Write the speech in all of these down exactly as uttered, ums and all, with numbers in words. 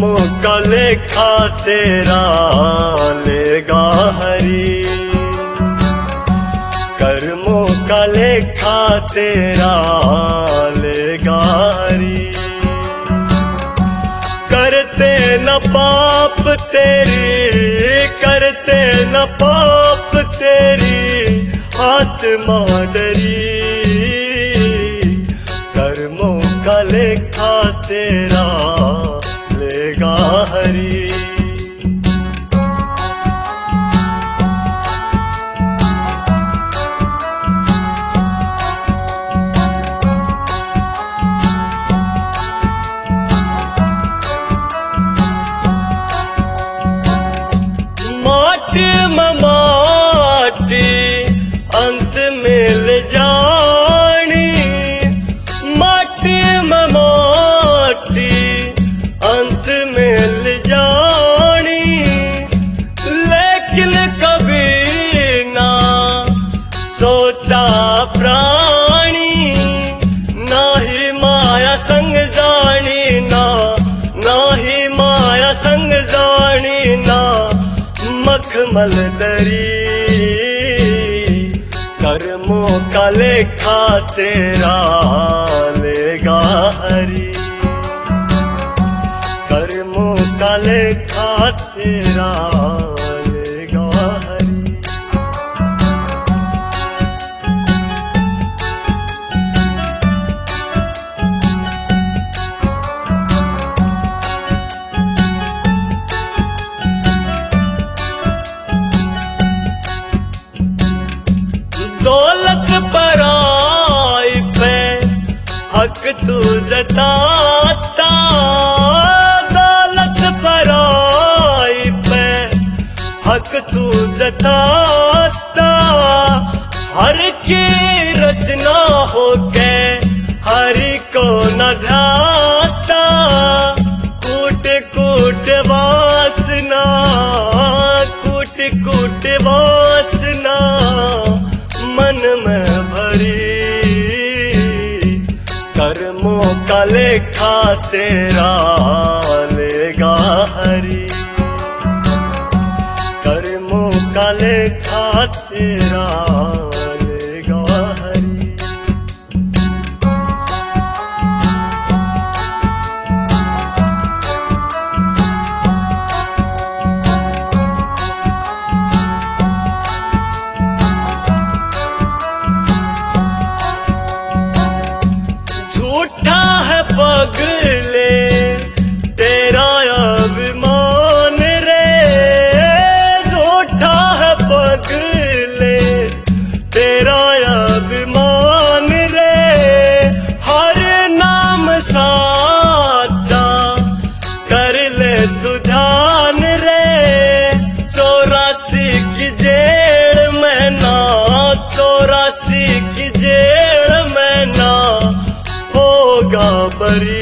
कर्मों का लेखा तेरा लेगा हरि। कर्मों का लेखा तेरा लेगा हरि। करते न पाप तेरी, करते न पाप तेरी आत्मा डरी। कर्मों का लेखा तेरा लेगा हरि। माटी में माटी अंत मिल जानी। माटी में माटी अंत मिल जानी। लेकिन कभी ना सोचा प्राणी, ना ही माया संग जानी, ना ना ही माया संग जानी, ना मखमल दरी। कर्मों का लेखा तेरा लेगा हरि। कर्मों का लेखा तेरा लेगा हरि। दौलत पराई पे हक तू जताता। दौलत पराई पे हक तू जताता। हर की रचना होके हरि को न ध्याता। कूट कूट वासना, कूट कूट वासना मन में भरी। कर्मों का लेखा तेरा लेगा हरि। कर्मों का लेखा तेरा लेगा हरि। झूठा है पगले तेरा अभिमान रे। झूठा है पगले तेरा अभिमान रे। हर नाम साचा कर ले तू ध्यान रे। चौरासी की जेड़ में ना, चौरासी की जेड़ में ना होगा बरी।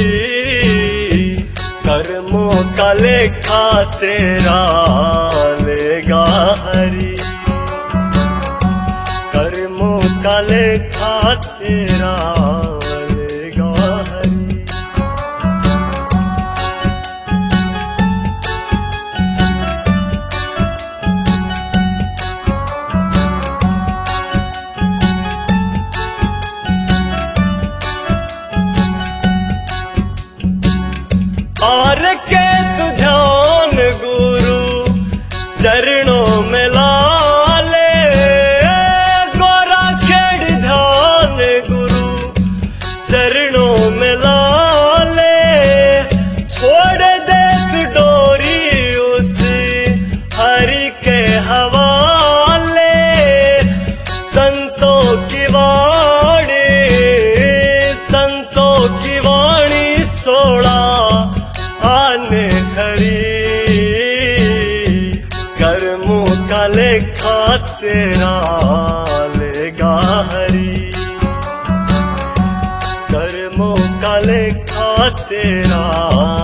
कर्मों का लेखा तेरा लेगा हरि। कर्मों का लेखा तेरा लेगा हरि। और के तू ध्यान गुरु चरणों में ला ले। गोरा खेड़ ध्यान गुरु चरणों में ला ले। छोड़ दे तू डोरी उस हरि के हवाले। संतों की वाणी, संतों की वाणी सोड़ा आने खरी। कर्मों का लेखा तेरा लेगा हरि। कर्मों का लेखा तेरा